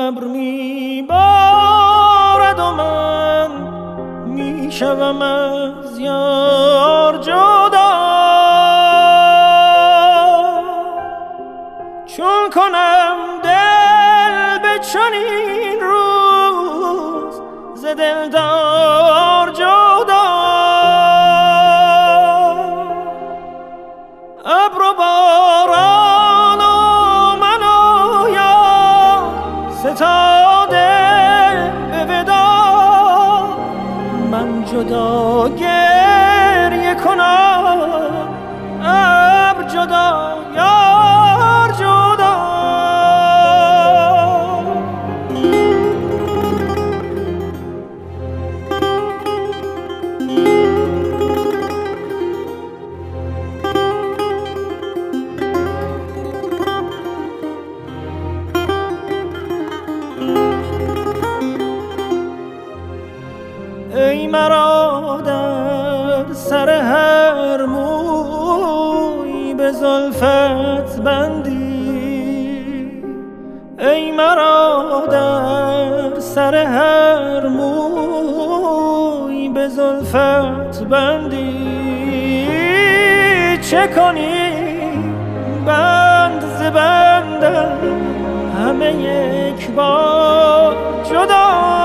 ابر میبارد و من میشوم از یار جدا. چون کنم دل به چنین روز ز دلدار جدا. ابر و باران و من و یار ستاده به ودا. من جدا گریه کنم ابر جدا یار جدا. ای مرا در سر هر موی به زلفت بندی. ای مرا در سر هر موی به زلفت بندی. چه کنی بند ز بندم همه یک بار جدا.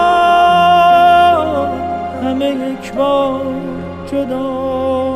همه یک بار جدا.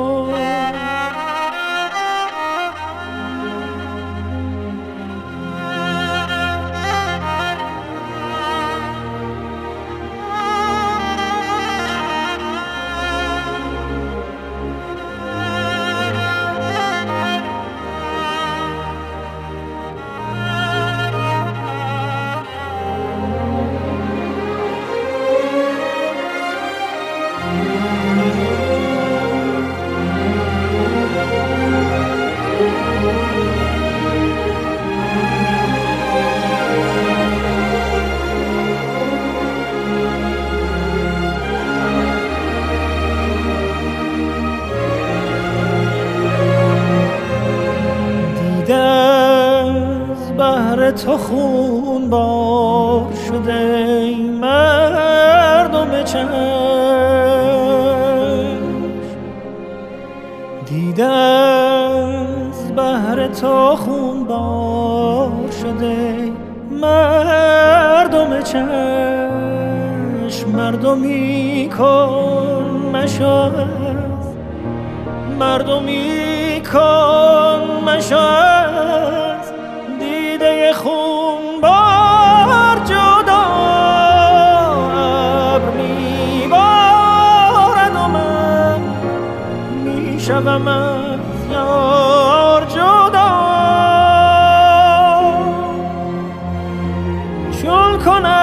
از بحر تو خون بار شده ای مردم چشم. دیده از بحر تو خون بار شده ای مردم چشم. مردمی کن مشو مردمی کن مشو دیده خون بار جدا. ابر میبارد و من میشوم از یار جدا. چون کنم